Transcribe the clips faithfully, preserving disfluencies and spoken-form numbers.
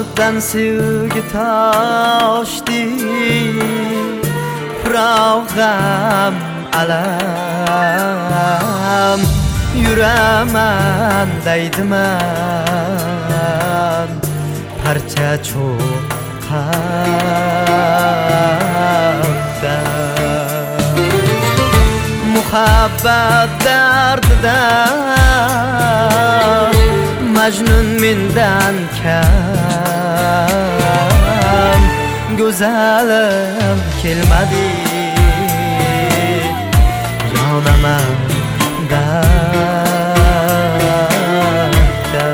Kalpten sevgi taştı, Prağam alam, Yüremen deydimen, Parça çok kalpte. Muhabbet derdide Mecnun minden kam, Güzelim kelmedi Yonaman derdde.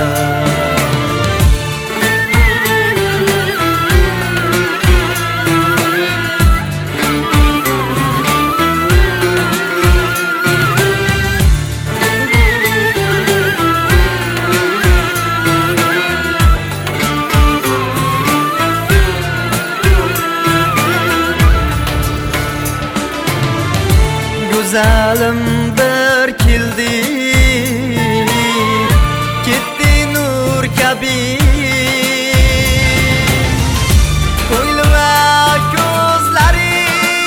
Güzelim bir kildi, gitti nur kabi, ko'ngli va ko'zlari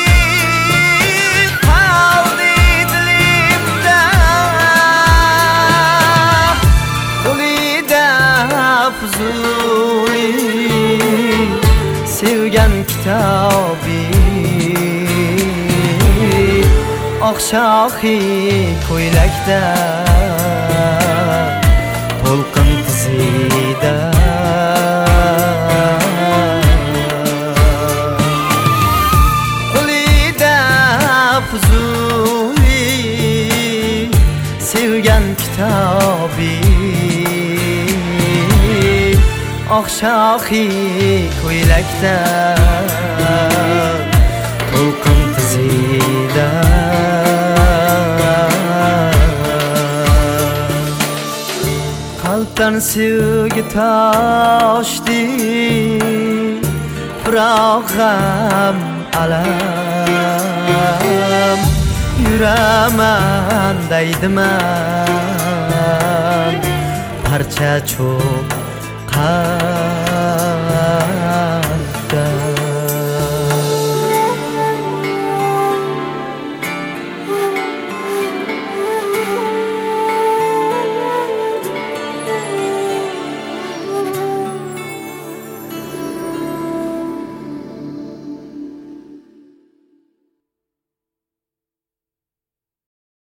qoldi dilimda, qo'lida Fuzuli sevgan kitobi. Oqshohi ko'ylakda to'lqin tizida, qo'lida Fuzuli sevgan kitobi. Oqshohi ko'ylakda to'lqin tizida. Kalpten sevgi taştı, Prağam alam, Yüremen deydimen, Parça çok kalpte.